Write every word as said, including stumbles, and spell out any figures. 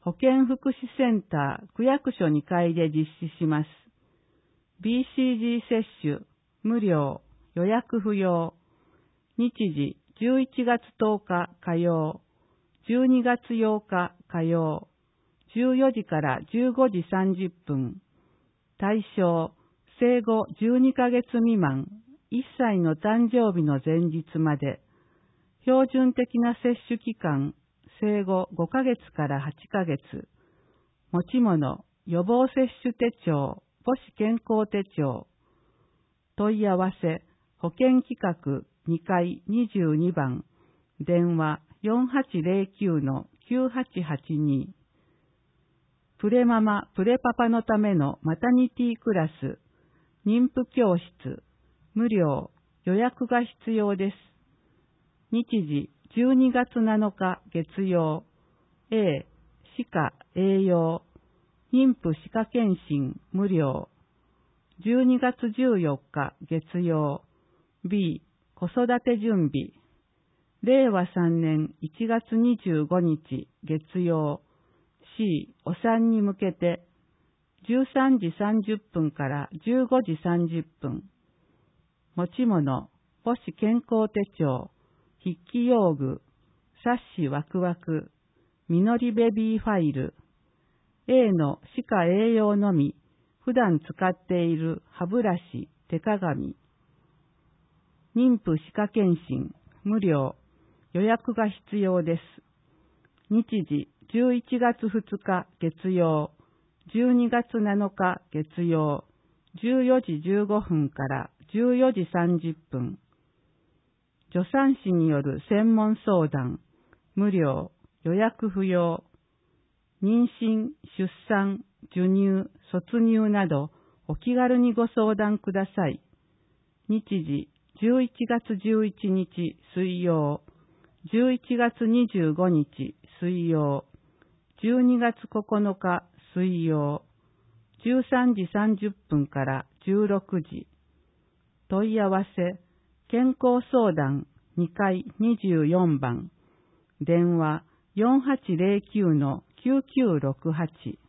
保健福祉センター区役所にかいで実施します。ビーシージー 接種、無料、予約不要。日時、じゅういちがつとおか火曜、じゅうにがつようか火曜、じゅうよじからじゅうごじさんじゅっぷん。対象、生後じゅうにかげつ未満、いっさいの誕生日の前日まで。標準的な接種期間、生後ごかげつからはちかげつ。持ち物、予防接種手帳、母子健康手帳。問い合わせ、保健企画にかいにじゅうにばん、電話 よんはちゼロきゅうのきゅうはちはちに。プレママ、プレパパのためのマタニティクラス、妊婦教室、無料、予約が必要です。日時、じゅうにがつなのか月曜、A、歯科栄養、妊婦歯科検診無料。じゅうにがつじゅうよっか月曜、B、子育て準備。れいわさんねんいちがつにじゅうごにち月曜、C、お産に向けて、じゅうさんじさんじゅっぷんからじゅうごじさんじゅっぷん。持ち物、母子健康手帳、筆記用具、冊子ワクワク、みのりベビーファイル、A の歯科栄養のみ、普段使っている歯ブラシ、手鏡。妊婦歯科検診、無料、予約が必要です。日時、じゅういちがつふつか月曜、じゅうにがつなのか月曜、じゅうよじじゅうごふんからじゅうよじさんじゅっぷん。助産師による専門相談、無料、予約不要。妊娠、出産、授乳、卒乳などお気軽にご相談ください。日時、じゅういちがつじゅういちにち水曜、じゅういちがつにじゅうごにち水曜、じゅうにがつここのか水曜、じゅうさんじさんじゅっぷんからじゅうろくじ。問い合わせ、健康相談にかいにじゅうよんばん、電話 よんはちゼロきゅうのきゅうきゅうろくはち。